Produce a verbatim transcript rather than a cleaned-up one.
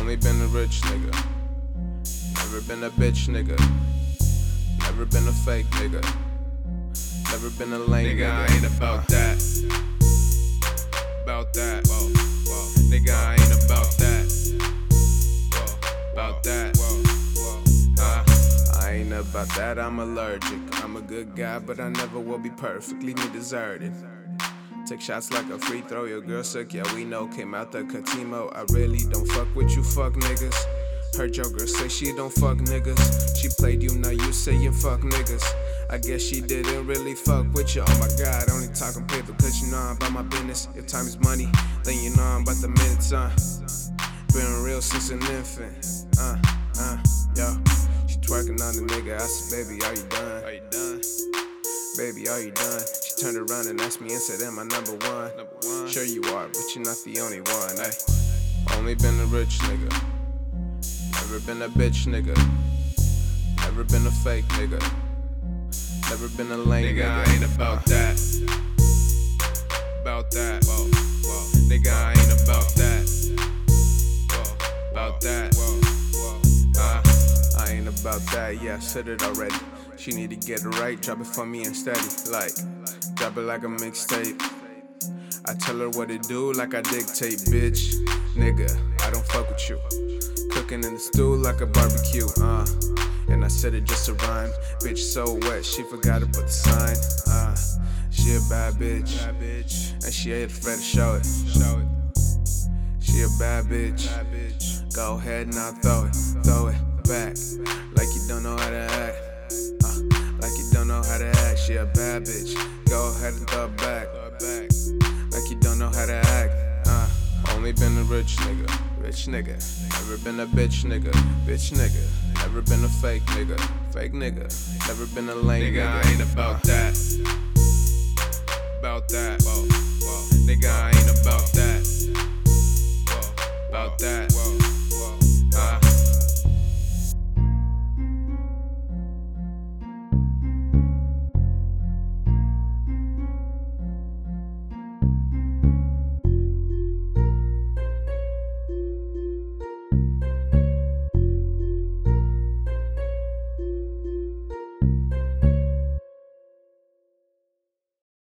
Only been a rich nigga. Never been a bitch nigga. Never been a fake nigga. Never been a lame nigga. Nigga, I ain't about uh. that. About that. Whoa, whoa. Nigga, I ain't about that. Whoa, about that. Whoa, whoa. Uh. I ain't about that, I'm allergic. I'm a good guy, but I never will be perfect. Leave me deserted. Take shots like a free throw, your girl suck, yeah we know. Came out the Katimo, I really don't fuck with you fuck niggas. Heard your girl say she don't fuck niggas. She played you, now you saying fuck niggas. I guess she didn't really fuck with you. Oh my god, only talking paper cause you know I'm about my business. If time is money, then you know I'm about the minutes, uh Been real since an infant, uh, uh, yo. She twerking on the nigga, I said baby are you done? Are you done? Baby, are you done? She turned around and asked me and said, am I number one? Number one. Sure you are, but you're not the only one, ay. Only been a rich nigga. Never been a bitch nigga. Never been a fake nigga. Never been a lame nigga. Nigga, I ain't about that. About that. Whoa, whoa. Nigga, I ain't about that. Whoa, about that. Whoa, whoa. Uh. I ain't about that, yeah, I said it already. She need to get it right, drop it for me and steady. Like, drop it like a mixtape. I tell her what to do like I dictate, bitch. Nigga, I don't fuck with you. Cooking in the stew like a barbecue, uh and I said it just to rhyme. Bitch so wet, she forgot to put the sign. Uh, she a bad bitch, bad bitch. And she ain't afraid to show it. Show it. She a bad bitch. Bad bitch. Go ahead now, throw it, throw it back, like you don't know how to act. Uh, like you don't know how to act. She a bad bitch. Go ahead and throw it back, like you don't know how to act. Uh, only been a rich nigga. Rich nigga, never been a bitch nigga, bitch nigga, never been a fake nigga, fake nigga, never been a lame nigga. Nigga, I ain't about that. About that. Whoa, whoa. Nigga, I